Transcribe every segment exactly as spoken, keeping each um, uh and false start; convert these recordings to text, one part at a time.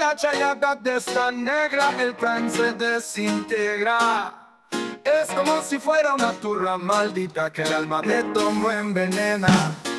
la chayaca de esta negra, el plan se desintegra. Es como si fuera una turra maldita que el alma de tomo envenena.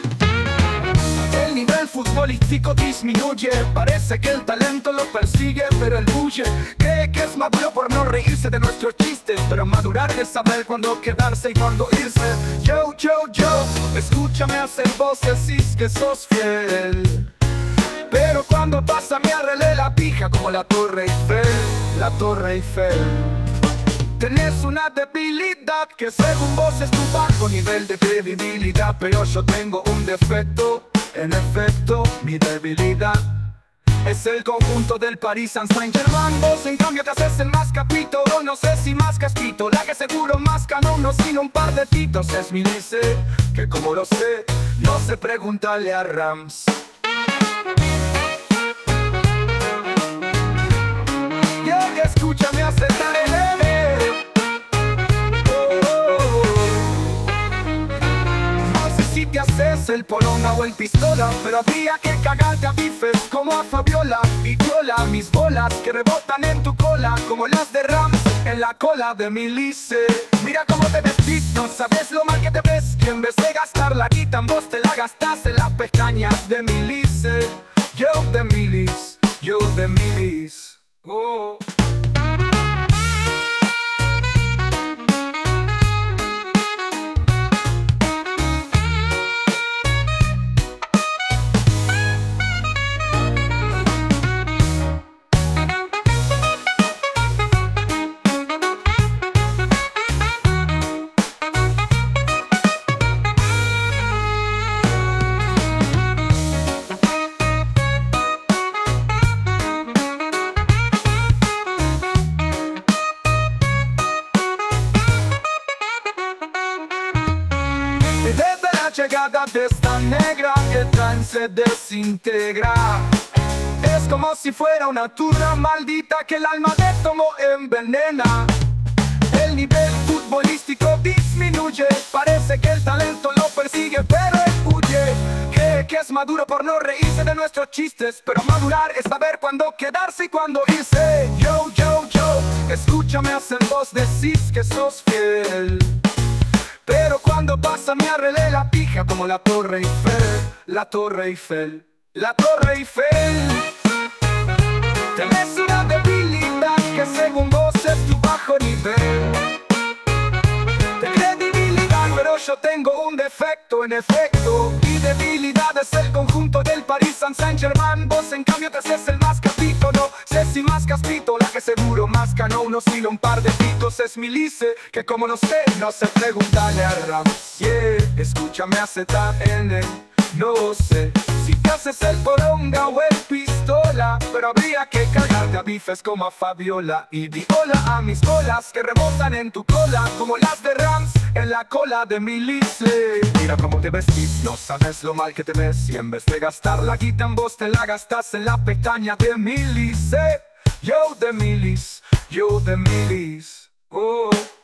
El nivel futbolístico disminuye, parece que el talento lo persigue, pero él huye. Cree que es maduro por no reírse de nuestros chistes, pero madurar es saber cuándo quedarse y cuándo irse. Yo, yo, yo, escúchame hacer voces, decís que sos fiel, pero cuando pasa me arreglé la pija como la Torre Eiffel, la Torre Eiffel. Tenés una debilidad que según vos es tu bajo nivel de credibilidad, pero yo tengo un defecto, en efecto, mi debilidad es el conjunto del Paris Saint-Germain. Vos en cambio te haces el más capito, o no sé si más casquito, la que seguro más canono sin un par de titos. Es mi dice, que como lo sé, no se pregúntale a Rams. Y yeah, escúchame aceptar el M. Te haces el poronga o el pistola, pero habría que cagarte a bifes como a Fabiola. Y viola mis bolas que rebotan en tu cola como las de Rams en la cola de Milice. Mira cómo te vestís, no sabes lo mal que te ves, que en vez de gastar la guita en vos te la gastas en las pestañas de Milice. Yo de Milis, yo de Milis. Oh. Desde la llegada de esta negra, el plan se desintegra. Es como si fuera una turra maldita que el alma de tomo envenena. El nivel futbolístico disminuye, parece que el talento lo persigue, pero él huye. Cree que es maduro por no reírse de nuestros chistes, pero madurar es saber cuándo quedarse y cuándo irse. Yo, yo, yo, escúchame hacer vos, decís que sos fiel, pero cuando pasa me arreglé la pija como la Torre Eiffel, la Torre Eiffel, la Torre Eiffel. Tenés una debilidad que según vos es tu bajo nivel de credibilidad, pero yo tengo un defecto, en efecto, mi debilidad es el conjunto del Paris Saint-Germain. Vos en cambio te haces el más capito, no sé si más caspito, la que seguro más cano, uno silo un par de pitos. Es Milice, que como no sé, no se pregúntale a Rams. Yeah, escúchame aceptar en él, no sé si te haces el poronga o el pistola, pero habría que cagarte a bifes como a Fabiola. Y di hola a mis bolas que rebotan en tu cola como las de Rams en la cola de Milice. Mira cómo te vestís, no sabes lo mal que te ves, y en vez de gastar la guita en vos te la gastas en la pestaña de Milice. Yo de Milis, yo de Milis. Oh.